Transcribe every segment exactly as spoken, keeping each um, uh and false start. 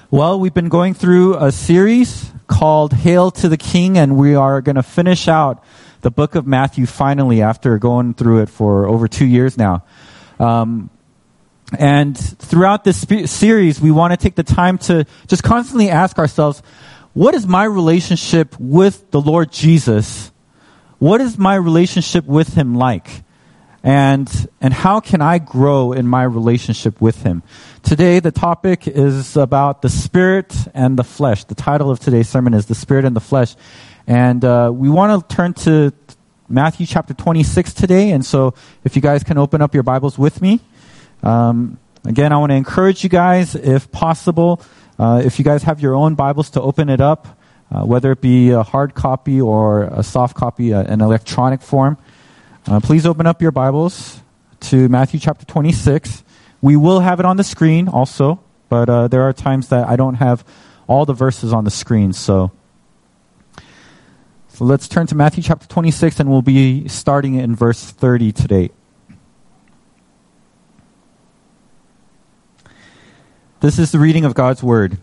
Well, we've been going through a series called Hail to the King, and we are going to finish out the book of Matthew finally after going through it for over two years now. Um, and throughout this spe- series, we want to take the time to just constantly ask ourselves, what is my relationship with the Lord Jesus? What is my relationship with Him like? And and how can I grow in my relationship with Him? Today, the topic is about the Spirit and the flesh. The title of today's sermon is The Spirit and the Flesh. And uh, we want to turn to Matthew chapter twenty-six today. And so if you guys can open up your Bibles with me. Um, again, I want to encourage you guys, if possible, uh, if you guys have your own Bibles, to open it up, uh, whether it be a hard copy or a soft copy, uh, an electronic form. Uh, please open up your Bibles to Matthew chapter twenty-six. We will have it on the screen also, but uh, there are times that I don't have all the verses on the screen. So, so let's turn to Matthew chapter twenty-six, and we'll be starting in verse thirty today. This is the reading of God's Word.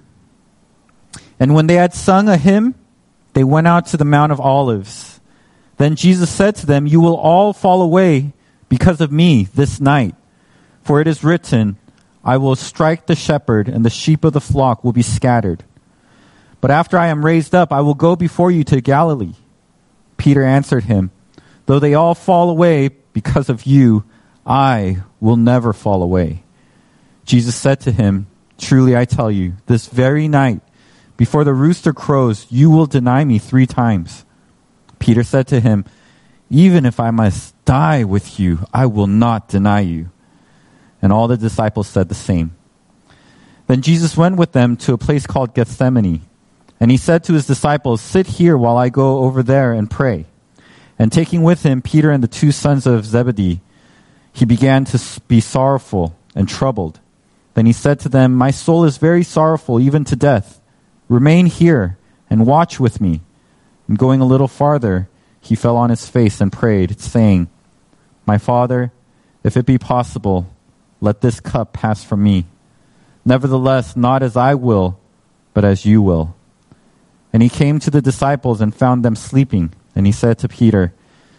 And when they had sung a hymn, they went out to the Mount of Olives. Then Jesus said to them, "You will all fall away because of me this night. For it is written, I will strike the shepherd, and the sheep of the flock will be scattered. But after I am raised up, I will go before you to Galilee." Peter answered him, "Though they all fall away because of you, I will never fall away." Jesus said to him, "Truly I tell you, this very night, before the rooster crows, you will deny me three times." Peter said to him, "Even if I must die with you, I will not deny you." And all the disciples said the same. Then Jesus went with them to a place called Gethsemane. And he said to his disciples, "Sit here while I go over there and pray." And taking with him Peter and the two sons of Zebedee, he began to be sorrowful and troubled. Then he said to them, "My soul is very sorrowful, even to death. Remain here and watch with me." And going a little farther, he fell on his face and prayed, saying, "My Father, if it be possible, let this cup pass from me. Nevertheless, not as I will, but as you will." And he came to the disciples and found them sleeping. And he said to Peter,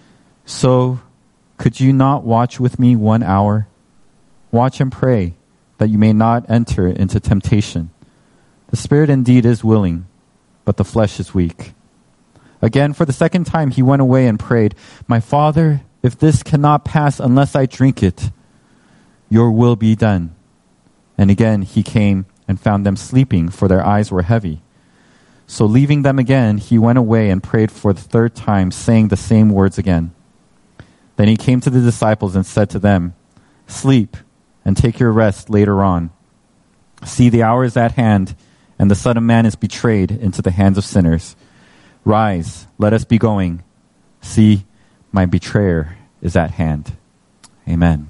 "So could you not watch with me one hour? Watch and pray, that you may not enter into temptation. The spirit indeed is willing, but the flesh is weak." Again, for the second time, he went away and prayed, "My Father, if this cannot pass unless I drink it, your will be done." And again, he came and found them sleeping, for their eyes were heavy. So leaving them again, he went away and prayed for the third time, saying the same words again. Then he came to the disciples and said to them, "Sleep and take your rest later on. See, the hour is at hand, and the Son of Man is betrayed into the hands of sinners. Rise, let us be going. See, my betrayer is at hand." Amen.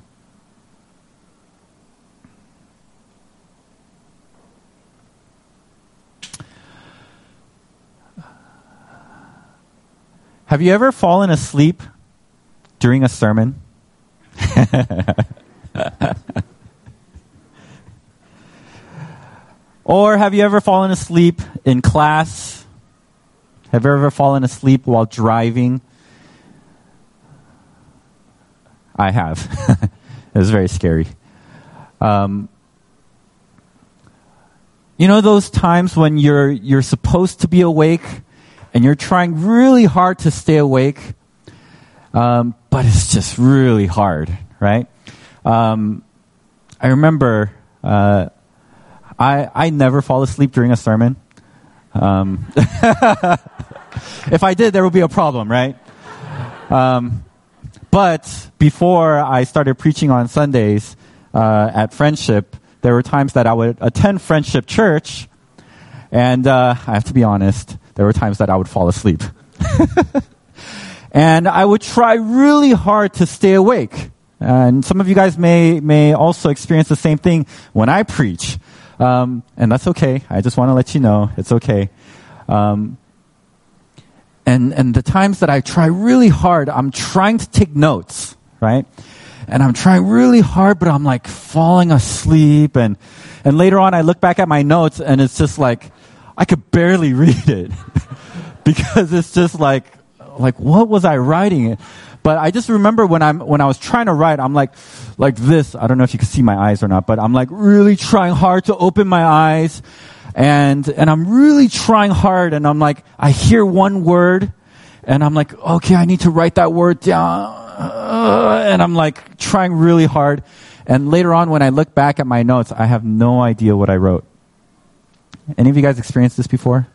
Have you ever fallen asleep during a sermon? Or have you ever fallen asleep in class? Have you ever fallen asleep while driving? I have. It was very scary. Um, you know those times when you're you're supposed to be awake and you're trying really hard to stay awake, um, but it's just really hard, right? Um, I remember uh, I I never fall asleep during a sermon. Um, if I did, there would be a problem, right? Um, but before I started preaching on Sundays uh, at Friendship, there were times that I would attend Friendship Church, and uh, I have to be honest, there were times that I would fall asleep. And I would try really hard to stay awake. And some of you guys may may also experience the same thing when I preach. Um, and that's okay. I just want to let you know it's okay. Um, and and the times that I try really hard, I'm trying to take notes, right? And I'm trying really hard, but I'm like falling asleep, and And later on, I look back at my notes, and it's just like, I could barely read it. Because it's just like, like, what was I writing? But I just remember when I'm, when I was trying to write, I'm like, like this. I don't know if you can see my eyes or not, but I'm like really trying hard to open my eyes. And, and I'm really trying hard. And I'm like, I hear one word and I'm like, okay, I need to write that word down. Uh, and I'm like trying really hard. And later on, when I look back at my notes, I have no idea what I wrote. Any of you guys experienced this before?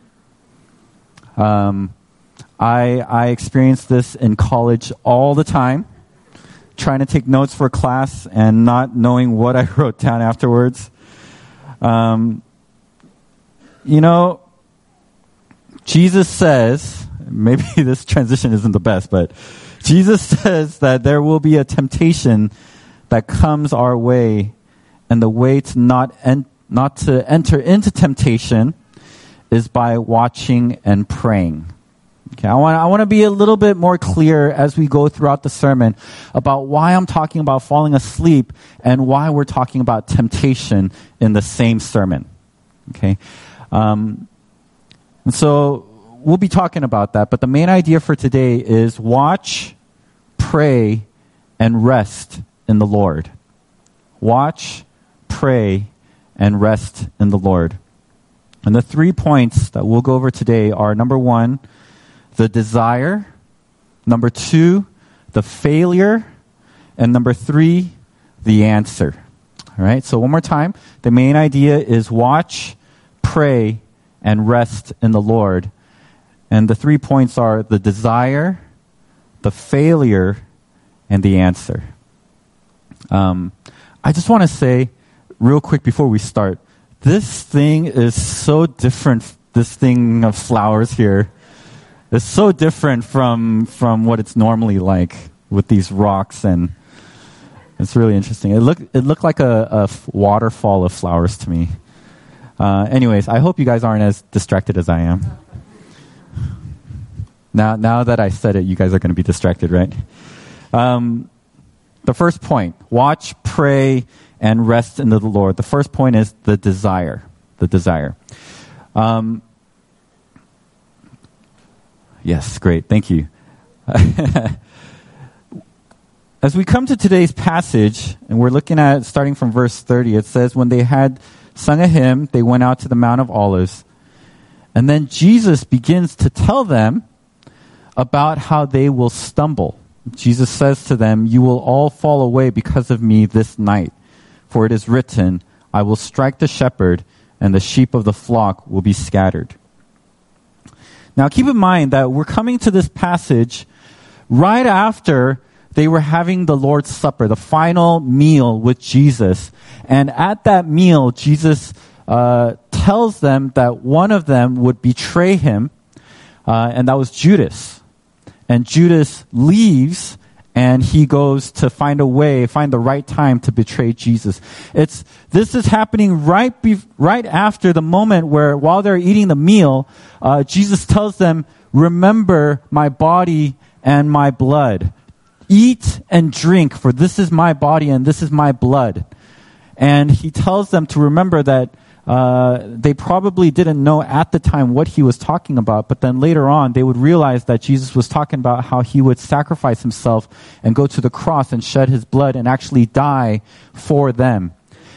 Um, I, I experienced this in college all the time, trying to take notes for class and not knowing what I wrote down afterwards. Um, you know, Jesus says, maybe this transition isn't the best, but Jesus says that there will be a temptation that comes our way, and the way to not en- not to enter into temptation is by watching and praying. Okay, I want I want to be a little bit more clear as we go throughout the sermon about why I'm talking about falling asleep and why we're talking about temptation in the same sermon. Okay, um, and so we'll be talking about that. But the main idea for today is watch, pray, and rest in the Lord. Watch, pray, and rest in the Lord. And the three points that we'll go over today are, number one, the desire, number two, the failure, and number three, the answer. All right, so one more time. The main idea is watch, pray, and rest in the Lord. And the three points are the desire, the failure, and the answer. Um, I just want to say, real quick before we start, this thing is so different, this thing of flowers here. It's so different from from what it's normally like with these rocks, and it's really interesting. It looked it looked like a, a f- waterfall of flowers to me. Uh, anyways, I hope you guys aren't as distracted as I am. Now, now that I said it, you guys are going to be distracted, right? Um, the first point: watch, pray, and rest in the Lord. The first point is the desire. The desire. Um, yes, great. Thank you. As we come to today's passage, and we're looking at starting from verse thirty, it says, when they had sung a hymn, they went out to the Mount of Olives. And then Jesus begins to tell them about how they will stumble. Jesus says to them, you will all fall away because of me this night. For it is written, I will strike the shepherd, and the sheep of the flock will be scattered. Now keep in mind that we're coming to this passage right after they were having the Lord's Supper, the final meal with Jesus. And at that meal, Jesus uh, tells them that one of them would betray him, uh, and that was Judas. And Judas leaves, and he goes to find a way, find the right time to betray Jesus. It's this is happening right be, right after the moment where, while they're eating the meal, uh, Jesus tells them, "Remember my body and my blood. Eat and drink, for this is my body and this is my blood." And he tells them to remember that. Uh, they probably didn't know at the time what he was talking about, but then later on they would realize that Jesus was talking about how he would sacrifice himself and go to the cross and shed his blood and actually die for them.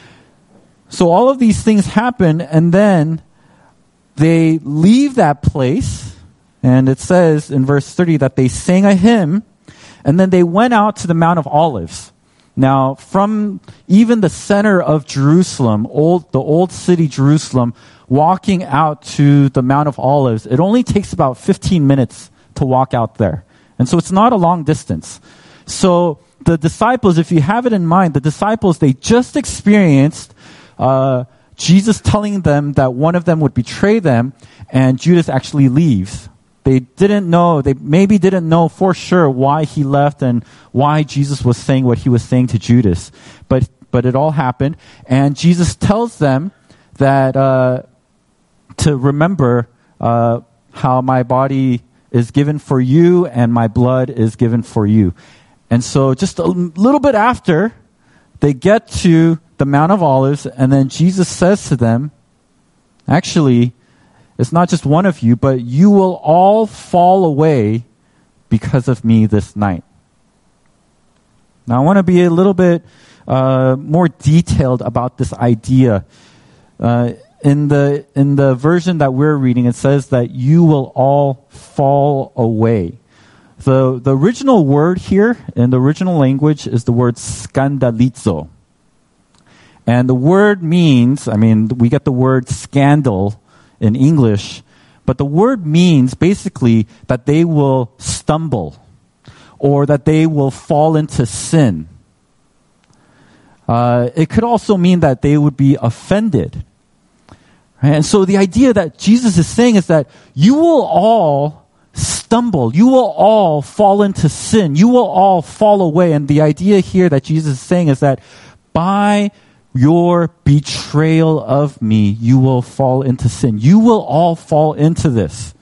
So all of these things happen, and then they leave that place, and it says in verse thirty that they sang a hymn, and then they went out to the Mount of Olives. Now, from even the center of Jerusalem, old, the old city Jerusalem, walking out to the Mount of Olives, it only takes about fifteen minutes to walk out there. And so it's not a long distance. So the disciples, if you have it in mind, the disciples, they just experienced uh, Jesus telling them that one of them would betray them, and Judas actually leaves. They didn't know, they maybe didn't know for sure why he left and why Jesus was saying what he was saying to Judas. But but it all happened. And Jesus tells them that uh, to remember uh, how my body is given for you and my blood is given for you. And so just a little bit after, they get to the the Mount of Olives, and then Jesus says to them, actually, it's not just one of you, but you will all fall away because of me this night. Now, I want to be a little bit uh, more detailed about this idea. Uh, in the in the version that we're reading, it says that you will all fall away. The the original word here in the original language is the word skandalizo. And the word means, I mean, we get the word scandal in English, but the word means basically that they will stumble or that they will fall into sin. Uh, it could also mean that they would be offended. And so the idea that Jesus is saying is that you will all stumble. You will all fall into sin. You will all fall away. And the idea here that Jesus is saying is that by your betrayal of me, you will fall into sin. You will all fall into this.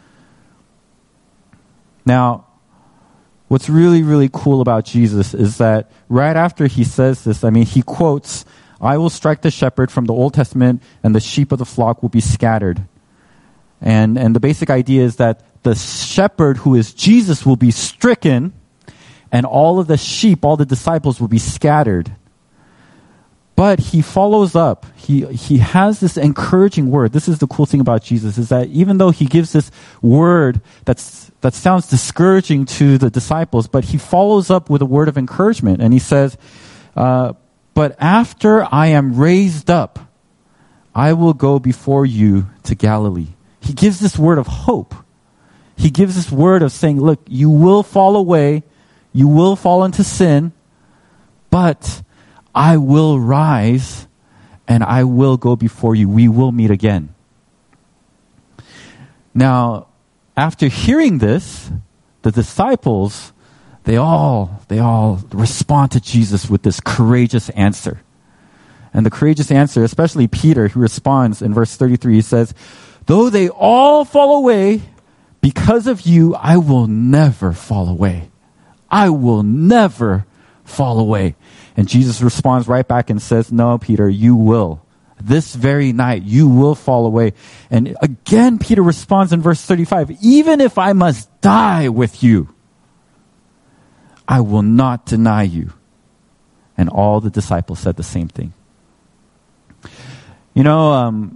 Now, what's really, really cool about Jesus is that right after he says this, I mean, he quotes, I will strike the shepherd from the Old Testament, and the sheep of the flock will be scattered. And, and the basic idea is that the shepherd, who is Jesus, will be stricken, and all of the sheep, all the disciples, will be scattered. But he follows up. He he has this encouraging word. This is the cool thing about Jesus, is that even though he gives this word that's that sounds discouraging to the disciples, but he follows up with a word of encouragement. And he says, uh, but after I am raised up, I will go before you to Galilee. He gives this word of hope. He gives this word of saying, look, you will fall away. You will fall into sin, but I will rise and I will go before you. We will meet again. Now, after hearing this, the disciples, they all, they all respond to Jesus with this courageous answer. And the courageous answer, especially Peter, who responds in verse thirty-three, he says, though they all fall away, because of you, I will never fall away. I will never fall away. And Jesus responds right back and says, no, Peter, you will. This very night, you will fall away. And again, Peter responds in verse thirty-five, even if I must die with you, I will not deny you. And all the disciples said the same thing. You know, um,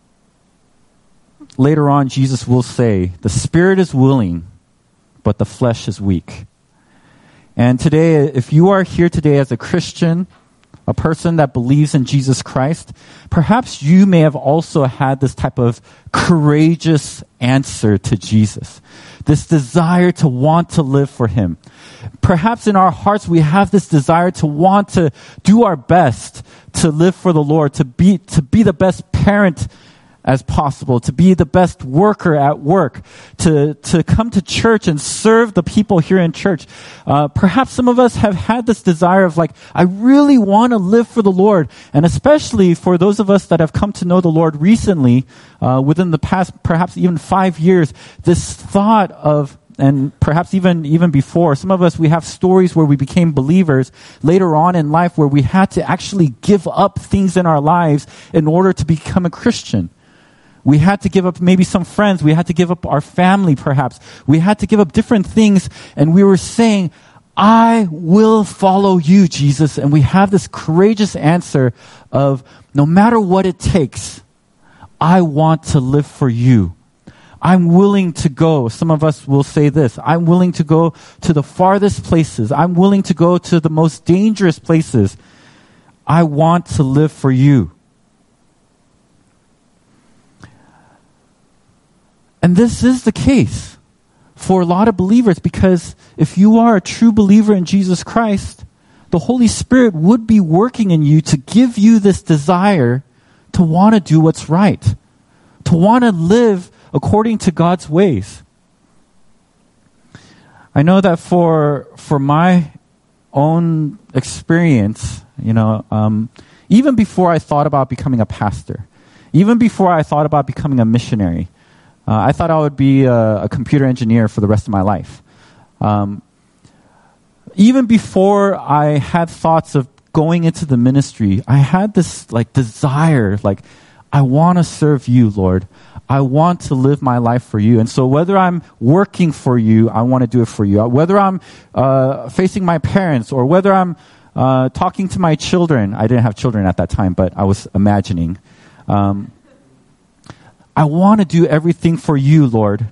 later on, Jesus will say, the spirit is willing, but the flesh is weak. And today, if you are here today as a Christian, a person that believes in Jesus Christ, perhaps you may have also had this type of courageous answer to Jesus. This desire to want to live for Him. Perhaps in our hearts we have this desire to want to do our best to live for the Lord, to be, to be the best parent as possible, to be the best worker at work, to, to come to church and serve the people here in church. Uh, perhaps some of us have had this desire of like, I really want to live for the Lord. And especially for those of us that have come to know the Lord recently, uh, within the past, perhaps even five years, this thought of, and perhaps even, even before, some of us, we have stories where we became believers later on in life where we had to actually give up things in our lives in order to become a Christian. We had to give up maybe some friends. We had to give up our family, perhaps. We had to give up different things. And we were saying, I will follow you, Jesus. And we have this courageous answer of, no matter what it takes, I want to live for you. I'm willing to go. Some of us will say this. I'm willing to go to the farthest places. I'm willing to go to the most dangerous places. I want to live for you. And this is the case for a lot of believers, because if you are a true believer in Jesus Christ, the Holy Spirit would be working in you to give you this desire to want to do what's right, to want to live according to God's ways. I know that for for my own experience, you know, um, even before I thought about becoming a pastor, even before I thought about becoming a missionary, Uh, I thought I would be a, a computer engineer for the rest of my life. Um, even before I had thoughts of going into the ministry, I had this like desire, like, I want to serve you, Lord. I want to live my life for you. And so whether I'm working for you, I want to do it for you. Whether I'm uh, facing my parents or whether I'm uh, talking to my children. I didn't have children at that time, but I was imagining. Um, I want to do everything for you, Lord.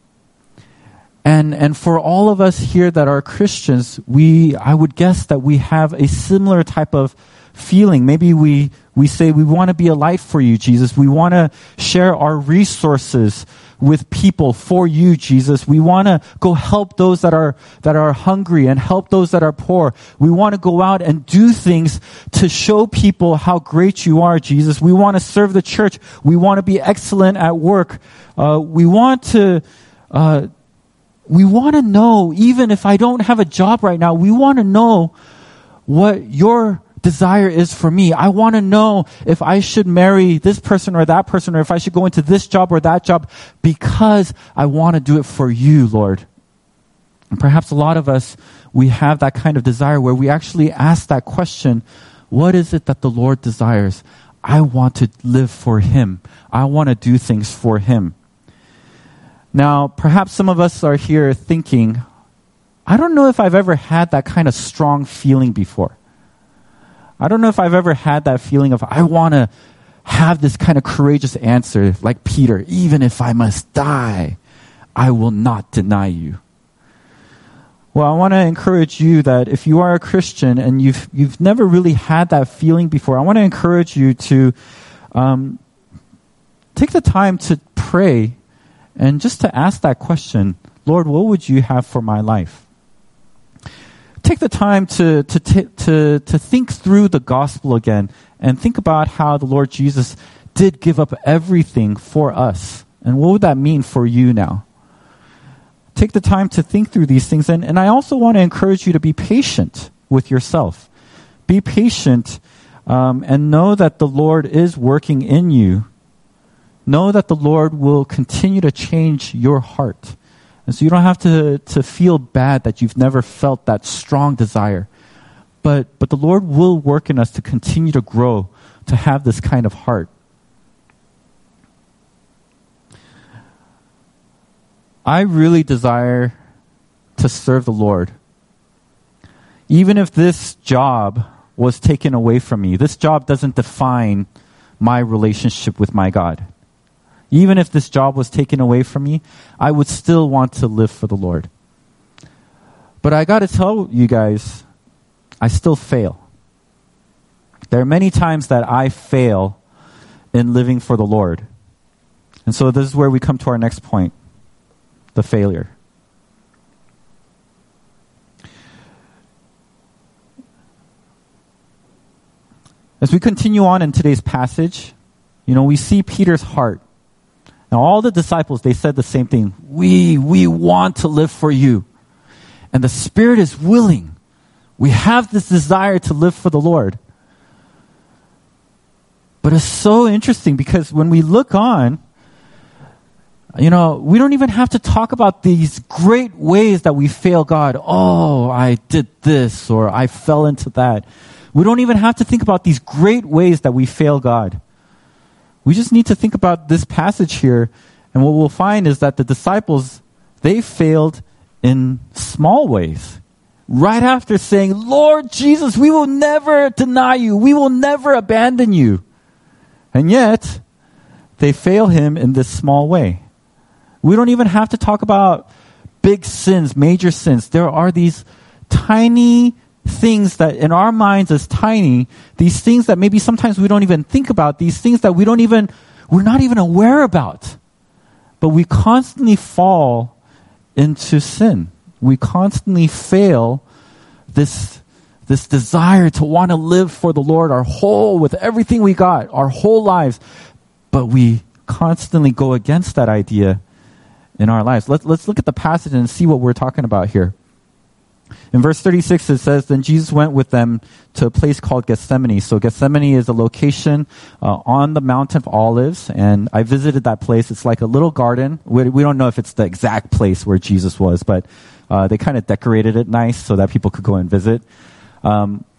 And and for all of us here that are Christians, we I would guess that we have a similar type of feeling. Maybe we we say we want to be a light for you, Jesus. We want to share our resources with people for you, Jesus. We want to go help those that are that are hungry and help those that are poor. We want to go out and do things to show people how great you are, Jesus. We want to serve the church. We want to be excellent at work. Uh, we want to uh, we want to know, even if I don't have a job right now, we want to know what your desire is for me. I want to know if I should marry this person or that person, or if I should go into this job or that job, because I want to do it for you, Lord. And perhaps a lot of us, we have that kind of desire where we actually ask that question, what is it that the Lord desires? I want to live for Him. I want to do things for Him. Now, perhaps some of us are here thinking, I don't know if I've ever had that kind of strong feeling before. I don't know if I've ever had that feeling of, I want to have this kind of courageous answer like Peter, even if I must die, I will not deny you. Well, I want to encourage you that if you are a Christian and you've you've never really had that feeling before, I want to encourage you to um, take the time to pray and just to ask that question, Lord, what would you have for my life? Take the time to to t- to to think through the gospel again and think about how the Lord Jesus did give up everything for us. And what would that mean for you now? Take the time to think through these things. And, and I also want to encourage you to be patient with yourself. Be patient um, and know that the Lord is working in you. Know that the Lord will continue to change your heart. And so you don't have to, to feel bad that you've never felt that strong desire. But, but the Lord will work in us to continue to grow, to have this kind of heart. I really desire to serve the Lord. Even if this job was taken away from me, this job doesn't define my relationship with my God. Even if this job was taken away from me, I would still want to live for the Lord. But I got to tell you guys, I still fail. There are many times that I fail in living for the Lord. And so this is where we come to our next point, the failure. As we continue on in today's passage, you know, we see Peter's heart. Now, all the disciples, they said the same thing. We, we want to live for you. And the Spirit is willing. We have this desire to live for the Lord. But it's so interesting because when we look on, you know, we don't even have to talk about these great ways that we fail God. Oh, I did this or I fell into that. We don't even have to think about these great ways that we fail God. We just need to think about this passage here, and what we'll find is that the disciples, they failed in small ways. Right after saying, Lord Jesus, we will never deny you. We will never abandon you. And yet, they fail him in this small way. We don't even have to talk about big sins, major sins. There are these tiny things that in our minds is tiny, these things that maybe sometimes we don't even think about, these things that we don't even, we're not even aware about. But we constantly fall into sin. We constantly fail this, this desire to want to live for the Lord our whole, with everything we got, our whole lives. But we constantly go against that idea in our lives. Let's, let's look at the passage and see what we're talking about here. In verse thirty-six, it says, Then Jesus went with them to a place called Gethsemane. So Gethsemane is a location uh, on the Mount of Olives, and I visited that place. It's like a little garden. We, we don't know if it's the exact place where Jesus was, but uh, they kind of decorated it nice so that people could go and visit. Um,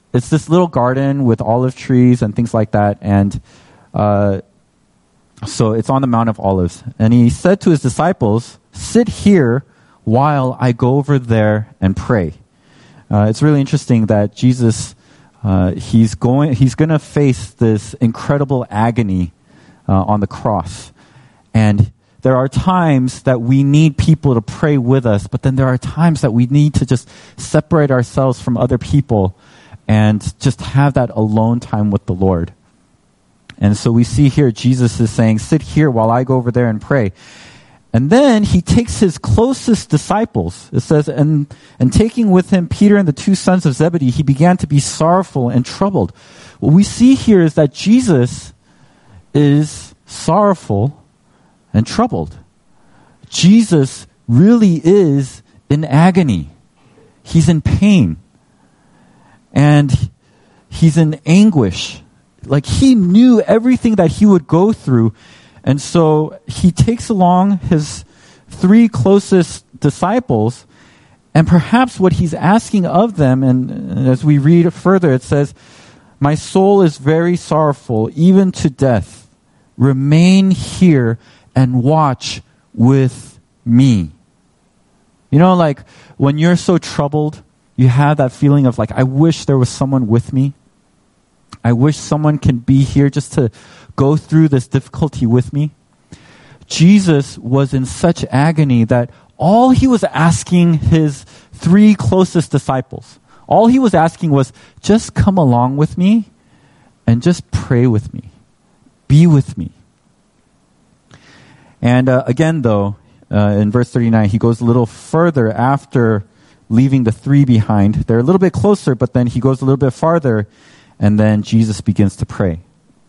it's this little garden with olive trees and things like that. And uh, so it's on the Mount of Olives. And he said to his disciples, sit here while I go over there and pray. Uh, it's really interesting that Jesus, uh, he's going, he's going to face this incredible agony uh, on the cross. And there are times that we need people to pray with us, but then there are times that we need to just separate ourselves from other people and just have that alone time with the Lord. And so we see here Jesus is saying, sit here while I go over there and pray. And then he takes his closest disciples. It says, and, and taking with him Peter and the two sons of Zebedee, he began to be sorrowful and troubled. What we see here is that Jesus is sorrowful and troubled. Jesus really is in agony. He's in pain. And he's in anguish. Like he knew everything that he would go through. And so he takes along his three closest disciples, and perhaps what he's asking of them, and as we read further, it says, my soul is very sorrowful, even to death. Remain here and watch with me. You know, like when you're so troubled, you have that feeling of like, I wish there was someone with me. I wish someone can be here just to go through this difficulty with me. Jesus was in such agony that all he was asking his three closest disciples, all he was asking was, just come along with me and just pray with me. Be with me. And uh, again, though, uh, in verse thirty-nine, he goes a little further after leaving the three behind. They're a little bit closer, but then he goes a little bit farther. And then Jesus begins to pray.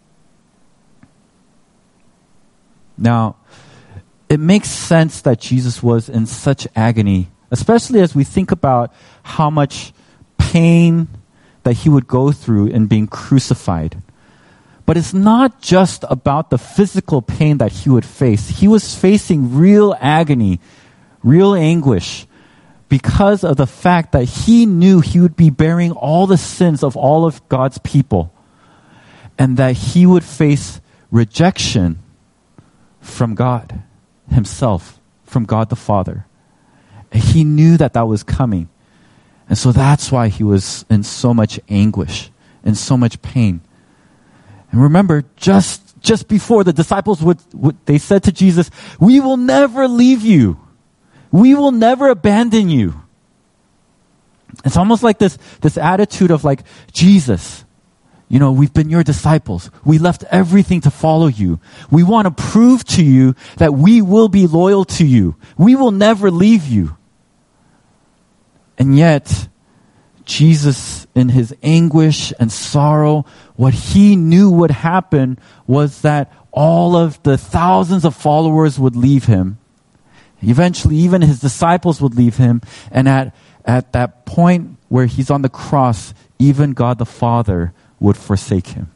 Now, it makes sense that Jesus was in such agony, especially as we think about how much pain that he would go through in being crucified. But it's not just about the physical pain that he would face. He was facing real agony, real anguish, because of the fact that he knew he would be bearing all the sins of all of God's people, and that he would face rejection from God himself, from God the Father. And he knew that that was coming. And so that's why he was in so much anguish, in so much pain. And remember, just, just before the disciples would, would, they said to Jesus, we will never leave you. We will never abandon you. It's almost like this, this attitude of like, Jesus, you know, we've been your disciples. We left everything to follow you. We want to prove to you that we will be loyal to you. We will never leave you. And yet, Jesus, in his anguish and sorrow, what he knew would happen was that all of the thousands of followers would leave him. Eventually, even his disciples would leave him. And at, at that point where he's on the cross, even God the Father would forsake him.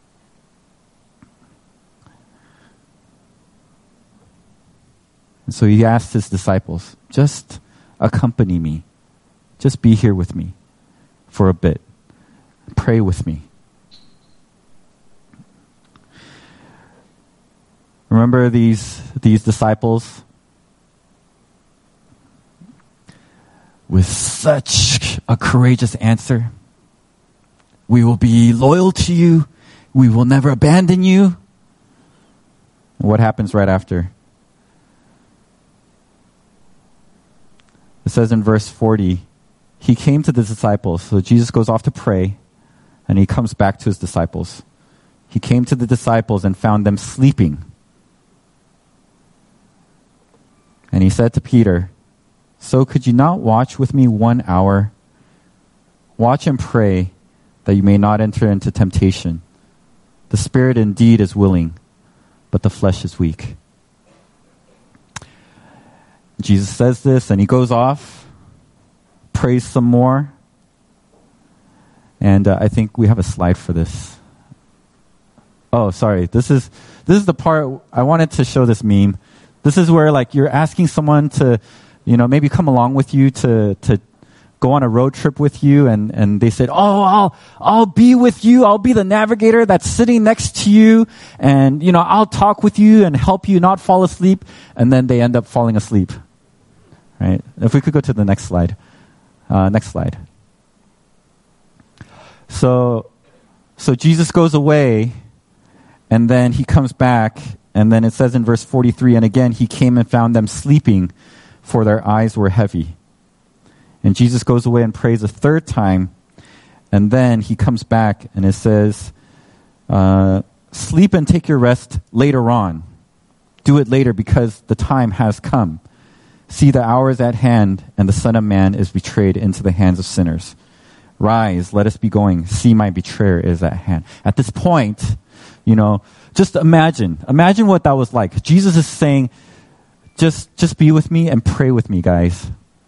And so he asked his disciples, just accompany me. Just be here with me for a bit. Pray with me. Remember these, these disciples? With such a courageous answer. We will be loyal to you. We will never abandon you. And what happens right after? It says in verse forty, he came to the disciples. So Jesus goes off to pray, and he comes back to his disciples. He came to the disciples and found them sleeping. And he said to Peter, so could you not watch with me one hour? Watch and pray that you may not enter into temptation. The spirit indeed is willing, but the flesh is weak. Jesus says this, and he goes off, prays some more. And uh, I think we have a slide for this. Oh, sorry. This is this is the part I wanted to show this meme. This is where like you're asking someone to, you know, maybe come along with you to to go on a road trip with you and, and they said, oh, I'll, I'll be with you. I'll be the navigator that's sitting next to you. And, you know, I'll talk with you and help you not fall asleep. And then they end up falling asleep. Right? If we could go to the next slide. Uh, next slide. So, so Jesus goes away and then he comes back. And then it says in verse forty-three, and again, he came and found them sleeping, for their eyes were heavy. And Jesus goes away and prays a third time. And then he comes back and it says, uh, sleep and take your rest later on. Do it later because the time has come. See, the hour is at hand and the Son of Man is betrayed into the hands of sinners. Rise, let us be going. See, my betrayer is at hand. At this point, you know, just imagine, imagine what that was like. Jesus is saying, just, just be with me and pray with me, guys.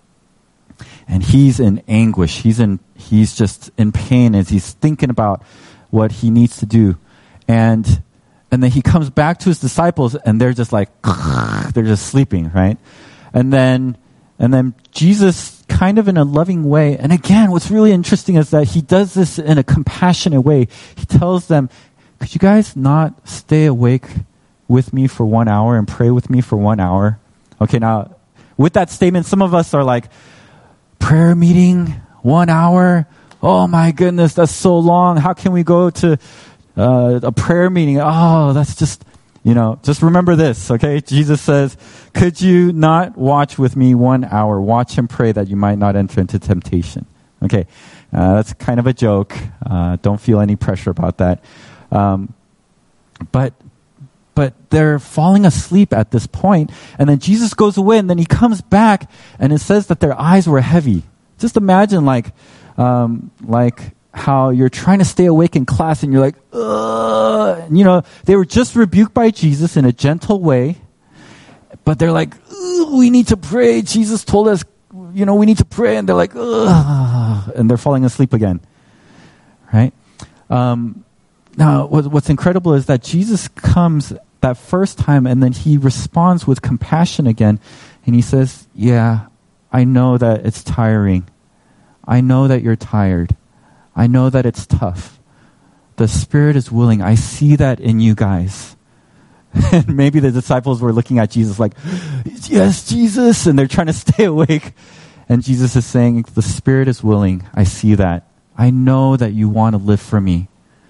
And he's in anguish. He's in, he's just in pain as he's thinking about what he needs to do. And, and then he comes back to his disciples and they're just like, they're just sleeping, right? And then, and then Jesus kind of in a loving way. And again, what's really interesting is that he does this in a compassionate way. He tells them, could you guys not stay awake with me for one hour and pray with me for one hour? Okay, now, with that statement, some of us are like, prayer meeting, one hour? Oh my goodness, that's so long. How can we go to uh, a prayer meeting? Oh, that's just, you know, just remember this, okay? Jesus says, could you not watch with me one hour? Watch and pray that you might not enter into temptation. Okay, uh, that's kind of a joke. Uh, don't feel any pressure about that. Um, but, but they're falling asleep at this point, and then Jesus goes away, and then he comes back, and it says that their eyes were heavy. Just imagine, like, um, like how you're trying to stay awake in class, and you're like, ugh. And, you know, they were just rebuked by Jesus in a gentle way, but they're like, we need to pray. Jesus told us, you know, we need to pray, and they're like, ugh, and they're falling asleep again, right? Um, Now, what's incredible is that Jesus comes that first time and then he responds with compassion again. And he says, yeah, I know that it's tiring. I know that you're tired. I know that it's tough. The Spirit is willing. I see that in you guys. And maybe the disciples were looking at Jesus like, yes, Jesus. And they're trying to stay awake. And Jesus is saying, the Spirit is willing. I see that. I know that you want to live for me.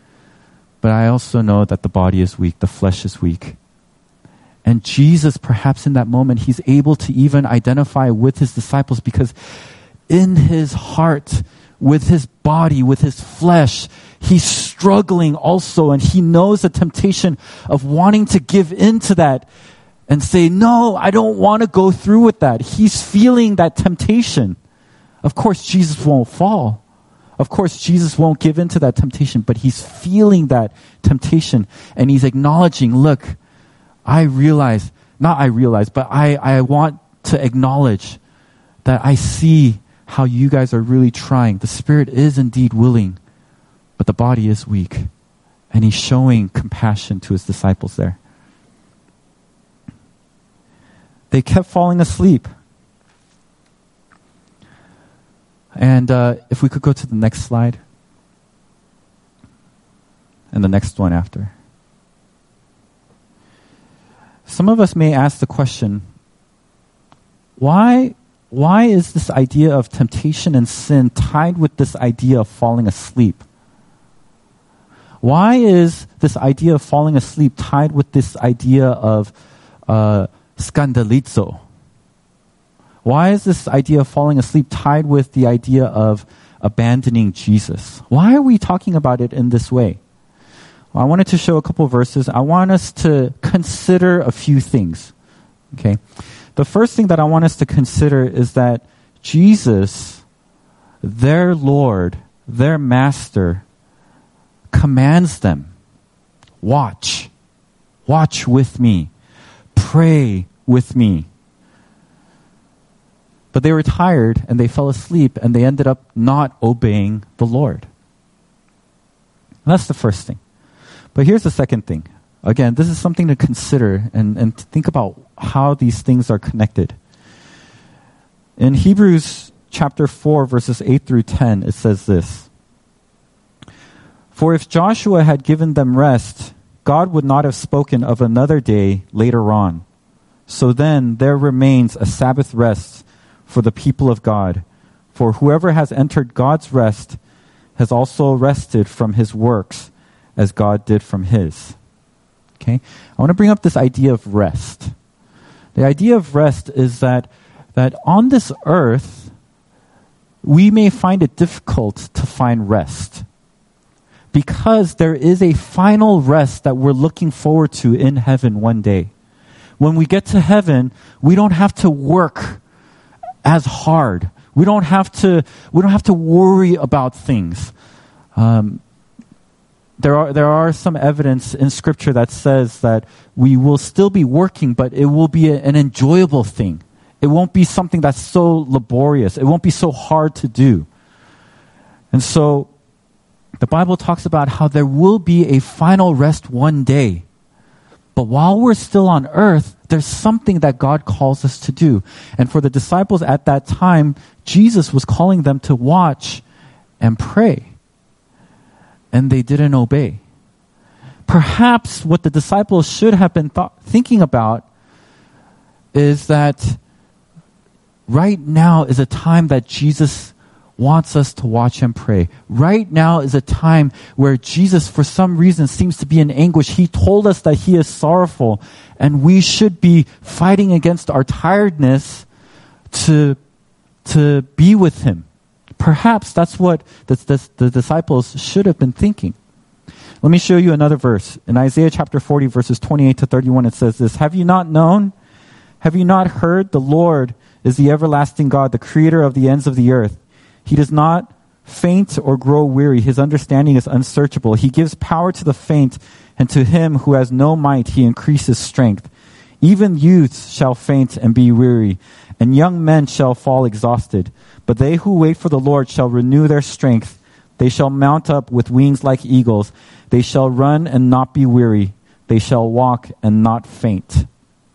But I also know that the body is weak, the flesh is weak. And Jesus, perhaps in that moment, he's able to even identify with his disciples because in his heart, with his body, with his flesh, he's struggling also. And he knows the temptation of wanting to give in to that and say, no, I don't want to go through with that. He's feeling that temptation. Of course, Jesus won't fall. Of course, Jesus won't give in to that temptation, but he's feeling that temptation and he's acknowledging, look, I realize, not I realize, but I, I want to acknowledge that I see how you guys are really trying. The Spirit is indeed willing, but the body is weak. And he's showing compassion to his disciples there. They kept falling asleep. And uh, if we could go to the next slide. And the next one after. Some of us may ask the question, why, why is this idea of temptation and sin tied with this idea of falling asleep? Why is this idea of falling asleep tied with this idea of uh, scandalizo? Why is this idea of falling asleep tied with the idea of abandoning Jesus? Why are we talking about it in this way? Well, I wanted to show a couple of verses. I want us to consider a few things. Okay. The first thing that I want us to consider is that Jesus, their Lord, their Master, commands them, watch. Watch with me. Pray with me. But they were tired and they fell asleep and they ended up not obeying the Lord. And that's the first thing. But here's the second thing. Again, this is something to consider and, and to think about how these things are connected. In Hebrews chapter four, verses eight through ten, it says this. For if Joshua had given them rest, God would not have spoken of another day later on. So then there remains a Sabbath rest for the people of God. For whoever has entered God's rest has also rested from his works as God did from his. Okay? I want to bring up this idea of rest. The idea of rest is that, that on this earth, we may find it difficult to find rest because there is a final rest that we're looking forward to in heaven one day. When we get to heaven, we don't have to work as hard. We don't have to, we don't have to worry about things. Um, There are there are some evidence in Scripture that says that we will still be working, but it will be a, an enjoyable thing. It won't be something that's so laborious. It won't be so hard to do. And so the Bible talks about how there will be a final rest one day. But while we're still on earth, there's something that God calls us to do. And for the disciples at that time, Jesus was calling them to watch and pray. And they didn't obey. Perhaps what the disciples should have been th- thinking about is that right now is a time that Jesus wants us to watch and pray. Right now is a time where Jesus, for some reason, seems to be in anguish. He told us that he is sorrowful, and we should be fighting against our tiredness to, to be with him. Perhaps that's what the, the, the disciples should have been thinking. Let me show you another verse. In Isaiah chapter forty, verses twenty-eight to thirty-one, it says this, Have you not known? Have you not heard? The Lord is the everlasting God, the creator of the ends of the earth. He does not faint or grow weary. His understanding is unsearchable. He gives power to the faint, and to him who has no might, he increases strength. Even youths shall faint and be weary, and young men shall fall exhausted. But they who wait for the Lord shall renew their strength. They shall mount up with wings like eagles. They shall run and not be weary. They shall walk and not faint.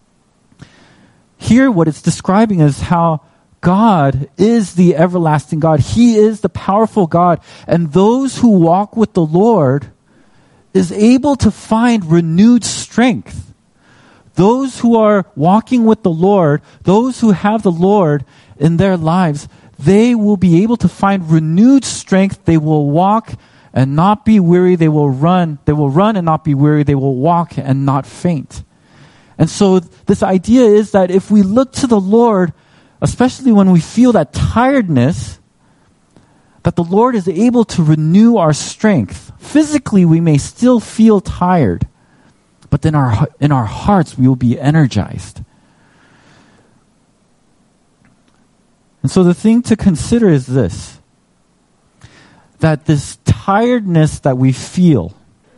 Here, what it's describing is how God is the everlasting God. He is the powerful God. And those who walk with the Lord is able to find renewed strength. Those who are walking with the Lord, those who have the Lord in their lives, they will be able to find renewed strength. They will walk and not be weary. They will run. They will run and not be weary. They will walk and not faint. And so this idea is that if we look to the Lord, especially when we feel that tiredness, that the Lord is able to renew our strength. Physically, we may still feel tired, but then our, in our hearts, we will be energized. And so the thing to consider is this, that this tiredness that we feel,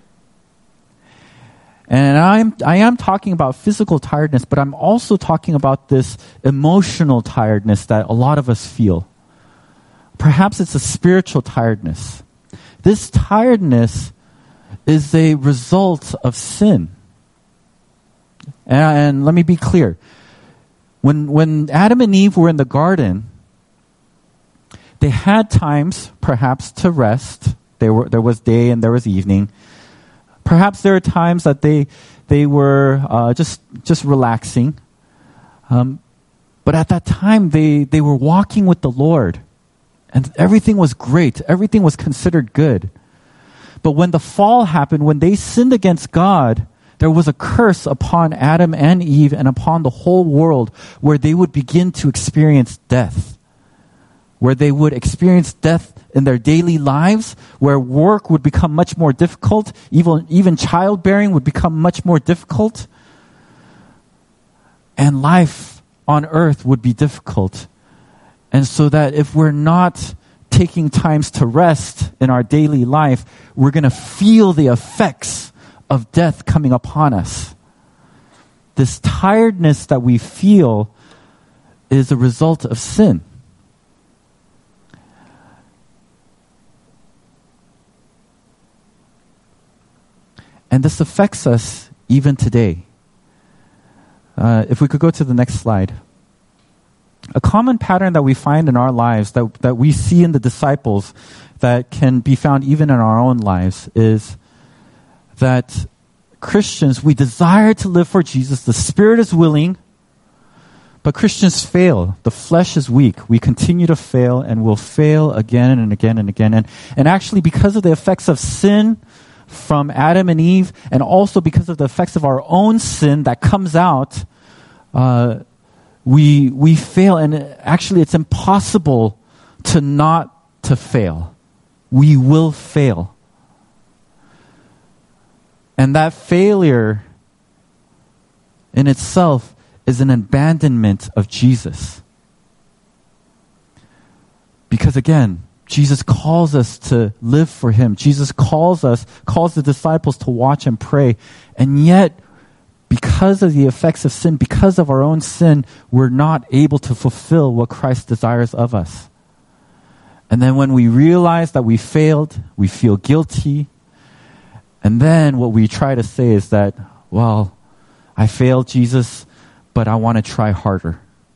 and I'm, I am talking about physical tiredness, but I'm also talking about this emotional tiredness that a lot of us feel. Perhaps it's a spiritual tiredness. This tiredness is a result of sin. And, and let me be clear. When, when Adam and Eve were in the garden, they had times, perhaps, to rest. There were, there was day and there was evening. Perhaps there are times that they they were uh, just just relaxing. Um, but at that time, they, they were walking with the Lord. And everything was great. Everything was considered good. But when the fall happened, when they sinned against God, there was a curse upon Adam and Eve and upon the whole world where they would begin to experience death. Where they would experience death in their daily lives, where work would become much more difficult, even, even childbearing would become much more difficult, and life on earth would be difficult. And so that if we're not taking times to rest in our daily life, we're going to feel the effects of death coming upon us. This tiredness that we feel is a result of sin. And this affects us even today. Uh, if we could go to the next slide. A common pattern that we find in our lives, that, that we see in the disciples, that can be found even in our own lives, is that Christians, we desire to live for Jesus. The Spirit is willing, but Christians fail. The flesh is weak. We continue to fail, and we'll fail again and again and again. And, and actually, because of the effects of sin from Adam and Eve, and also because of the effects of our own sin that comes out, uh, we we fail. And actually, it's impossible to not to fail. We will fail. And that failure in itself is an abandonment of Jesus. Because again, Jesus calls us to live for Him. Jesus calls us, calls the disciples to watch and pray. And yet, because of the effects of sin, because of our own sin, we're not able to fulfill what Christ desires of us. And then when we realize that we failed, we feel guilty. And then what we try to say is that, well, I failed, Jesus, but I want to try harder.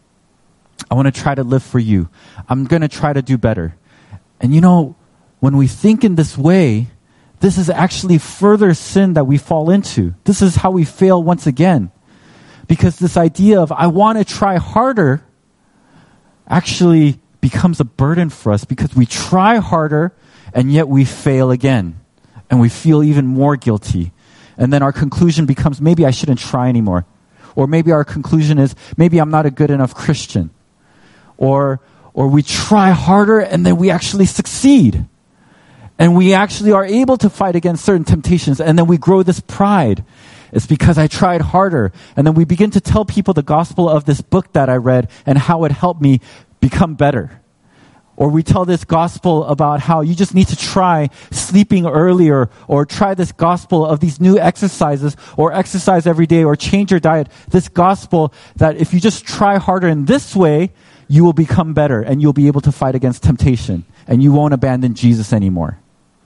I want to try to live for you. I'm going to try to do better. And you know, when we think in this way, this is actually further sin that we fall into. This is how we fail once again. Because this idea of, I want to try harder, actually becomes a burden for us, because we try harder and yet we fail again. And we feel even more guilty. And then our conclusion becomes, maybe I shouldn't try anymore. Or maybe our conclusion is, maybe I'm not a good enough Christian. Or, or we try harder and then we actually succeed. And we actually are able to fight against certain temptations. And then we grow this pride. It's because I tried harder. And then we begin to tell people the gospel of this book that I read and how it helped me become better. Or we tell this gospel about how you just need to try sleeping earlier, or try this gospel of these new exercises, or exercise every day, or change your diet. This gospel that if you just try harder in this way, you will become better and you'll be able to fight against temptation and you won't abandon Jesus anymore.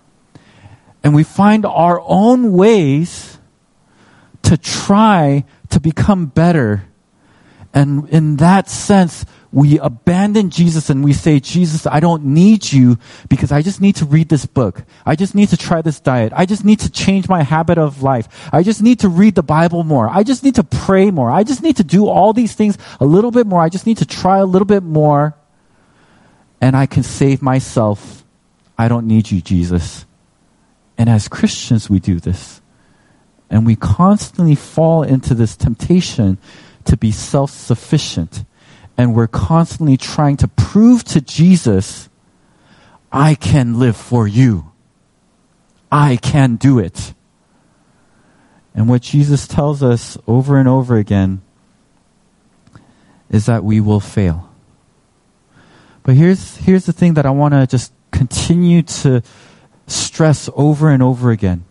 And we find our own ways to try to become better. And in that sense, we abandon Jesus and we say, Jesus, I don't need you because I just need to read this book. I just need to try this diet. I just need to change my habit of life. I just need to read the Bible more. I just need to pray more. I just need to do all these things a little bit more. I just need to try a little bit more. And I can save myself. I don't need you, Jesus. And as Christians, we do this. And we constantly fall into this temptation to be self-sufficient. And we're constantly trying to prove to Jesus, I can live for you. I can do it. And what Jesus tells us over and over again is that we will fail. But here's, here's the thing that I want to just continue to stress over and over again.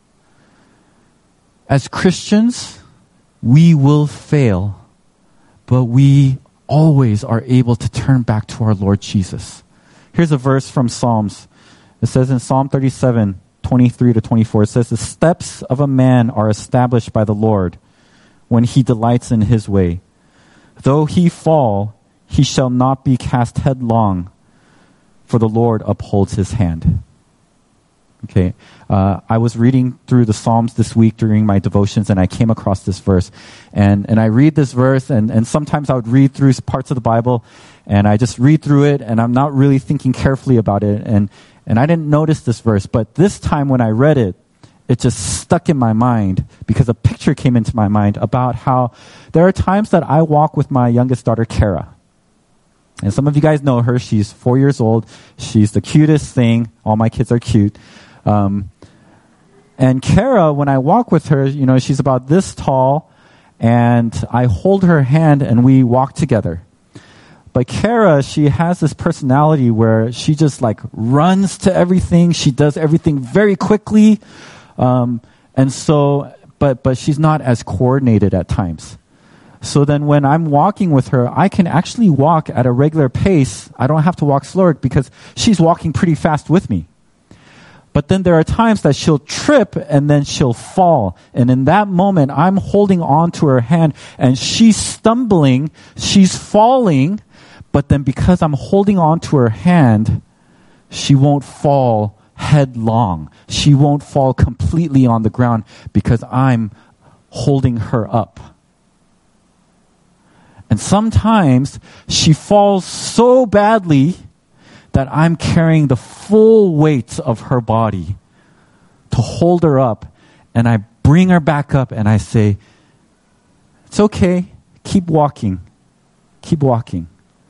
As Christians, we will fail, but we always are able to turn back to our Lord Jesus. Here's a verse from Psalms. It says in Psalm thirty-seven, twenty-three to twenty-four, it says, the steps of a man are established by the Lord when he delights in his way. Though he fall, he shall not be cast headlong, for the Lord upholds his hand. Okay, uh, I was reading through the Psalms this week during my devotions, and I came across this verse. And, and I read this verse, and, and sometimes I would read through parts of the Bible, and I just read through it, and I'm not really thinking carefully about it. And, and I didn't notice this verse, but this time when I read it, it just stuck in my mind because a picture came into my mind about how there are times that I walk with my youngest daughter, Kara. And some of you guys know her. She's four years old. She's the cutest thing. All my kids are cute. Um, and Kara, when I walk with her, you know, she's about this tall, and I hold her hand and we walk together. But Kara, she has this personality where she just like runs to everything. She does everything very quickly. Um, and so, but, but she's not as coordinated at times. So then when I'm walking with her, I can actually walk at a regular pace. I don't have to walk slower because she's walking pretty fast with me. But then there are times that she'll trip and then she'll fall. And in that moment, I'm holding on to her hand and she's stumbling, she's falling, But then because I'm holding on to her hand, she won't fall headlong. She won't fall completely on the ground because I'm holding her up. And sometimes she falls so badly that I'm carrying the full weight of her body to hold her up, and I bring her back up and I say, it's okay, keep walking, keep walking.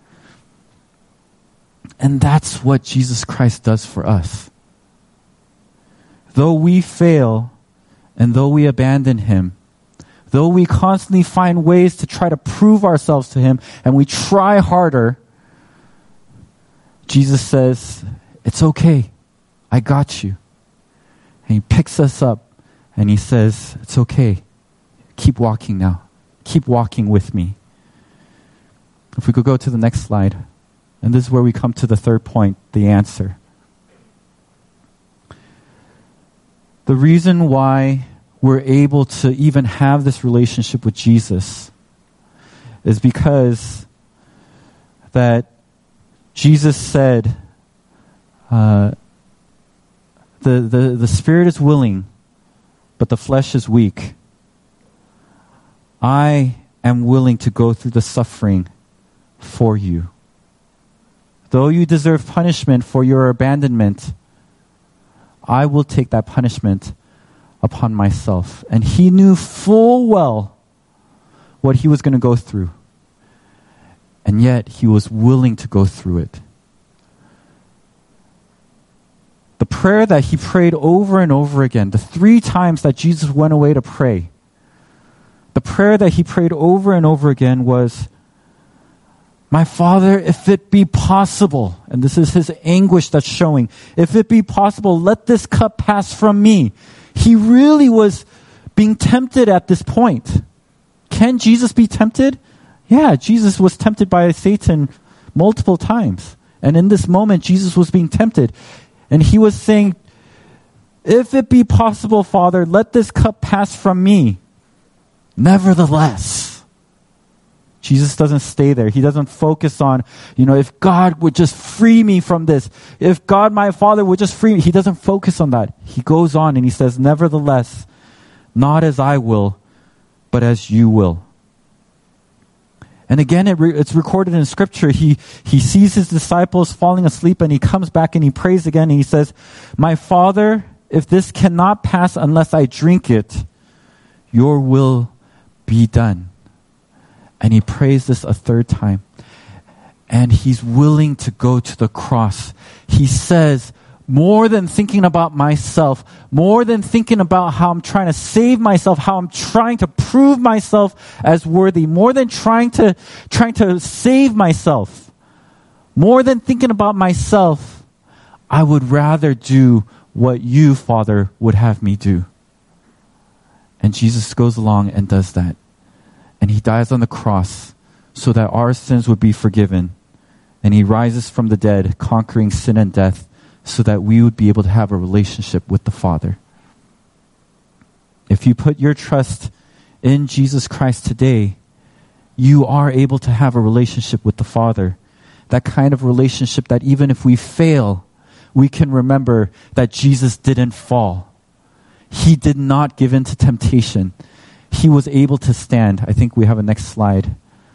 And that's what Jesus Christ does for us. Though we fail and though we abandon him, though we constantly find ways to try to prove ourselves to him and we try harder, Jesus says, it's okay, I got you. And he picks us up and he says, it's okay, keep walking now. Keep walking with me. If we could go to the next slide. And this is where we come to the third point, the answer. The reason why we're able to even have this relationship with Jesus is because that Jesus said, uh, the, the, the spirit is willing, but the flesh is weak. I am willing to go through the suffering for you. Though you deserve punishment for your abandonment, I will take that punishment upon myself. And he knew full well what he was going to go through. And yet he was willing to go through it. The prayer that he prayed over and over again, the three times that Jesus went away to pray, the prayer that he prayed over and over again was, my Father, if it be possible, and this is his anguish that's showing, if it be possible, let this cup pass from me. He really was being tempted at this point. Can Jesus be tempted? Yeah, Jesus was tempted by Satan multiple times. And in this moment, Jesus was being tempted. And he was saying, if it be possible, Father, let this cup pass from me. Nevertheless, Jesus doesn't stay there. He doesn't focus on, you know, if God would just free me from this, if God, my Father, would just free me. He doesn't focus on that. He goes on and he says, nevertheless, not as I will, but as you will. And again, it re- it's recorded in Scripture. He, he sees his disciples falling asleep and he comes back and he prays again and he says, my Father, if this cannot pass unless I drink it, your will be done. And he prays this a third time. And he's willing to go to the cross. He says, more than thinking about myself, more than thinking about how I'm trying to save myself, how I'm trying to prove myself as worthy, more than trying to, trying to save myself, more than thinking about myself, I would rather do what you, Father, would have me do. And Jesus goes along and does that. And he dies on the cross so that our sins would be forgiven. And he rises from the dead, conquering sin and death, so that we would be able to have a relationship with the Father. If you put your trust in Jesus Christ today, you are able to have a relationship with the Father. That kind of relationship that even if we fail, we can remember that Jesus didn't fall. He did not give in to temptation. He was able to stand. I think we have a next slide.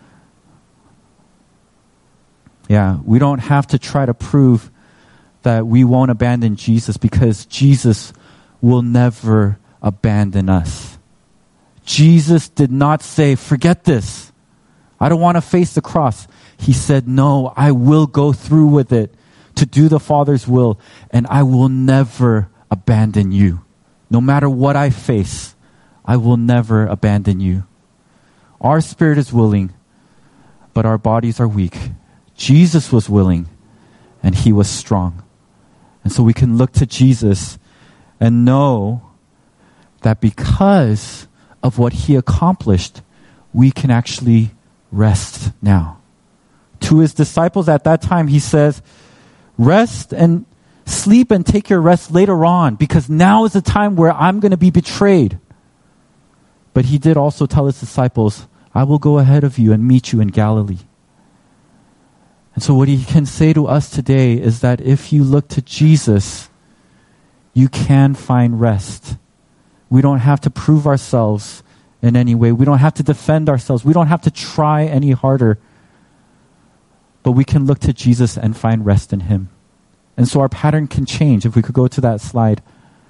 Yeah, we don't have to try to prove that we won't abandon Jesus because Jesus will never abandon us. Jesus did not say, forget this. I don't want to face the cross. He said, no, I will go through with it to do the Father's will, and I will never abandon you. No matter what I face, I will never abandon you. Our spirit is willing, but our bodies are weak. Jesus was willing, and he was strong. And so we can look to Jesus and know that because of what he accomplished, we can actually rest now. To his disciples at that time, he says, rest and sleep and take your rest later on, because now is the time where I'm going to be betrayed. But he did also tell his disciples, I will go ahead of you and meet you in Galilee. And so what he can say to us today is that if you look to Jesus, you can find rest. We don't have to prove ourselves in any way. We don't have to defend ourselves. We don't have to try any harder. But we can look to Jesus and find rest in him. And so our pattern can change. If we could go to that slide.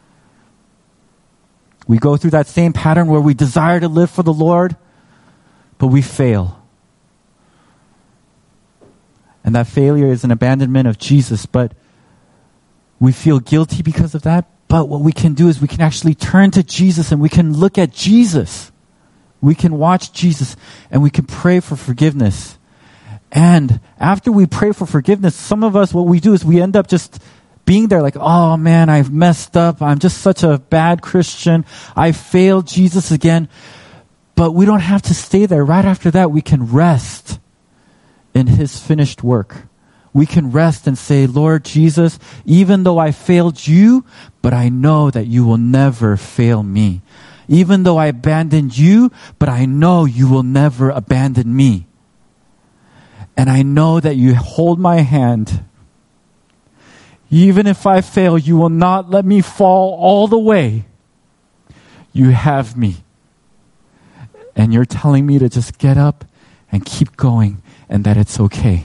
We go through that same pattern where we desire to live for the Lord, but we fail. And that failure is an abandonment of Jesus, but we feel guilty because of that. But what we can do is we can actually turn to Jesus and we can look at Jesus. We can watch Jesus and we can pray for forgiveness. And after we pray for forgiveness, some of us, what we do is we end up just being there like, oh man, I've messed up. I'm just such a bad Christian. I failed Jesus again. But we don't have to stay there. Right after that, we can rest in his finished work. We can rest and say, Lord Jesus, even though I failed you, but I know that you will never fail me. Even though I abandoned you, but I know you will never abandon me. And I know that you hold my hand. Even if I fail, you will not let me fall all the way. You have me. And you're telling me to just get up and keep going and that it's okay.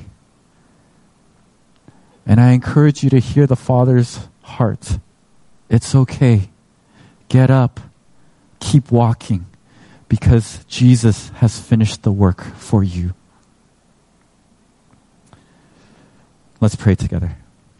And I encourage you to hear the Father's heart. It's okay. Get up. Keep walking because Jesus has finished the work for you. Let's pray together.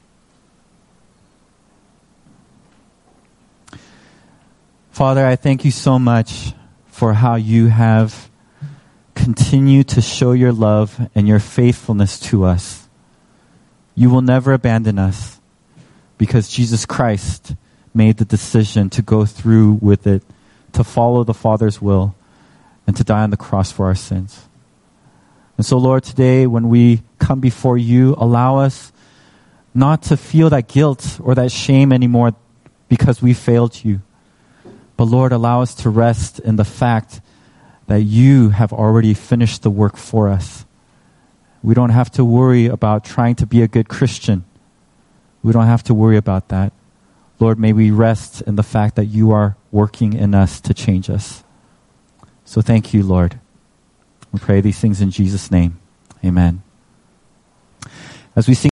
Father, I thank you so much for how you have continued to show your love and your faithfulness to us. You will never abandon us because Jesus Christ made the decision to go through with it, to follow the Father's will, and to die on the cross for our sins. And so, Lord, today when we come before you, allow us not to feel that guilt or that shame anymore because we failed you. But Lord, allow us to rest in the fact that you have already finished the work for us. We don't have to worry about trying to be a good Christian. We don't have to worry about that. Lord, may we rest in the fact that you are working in us to change us. So thank you, Lord. We pray these things in Jesus' name. Amen. As we sing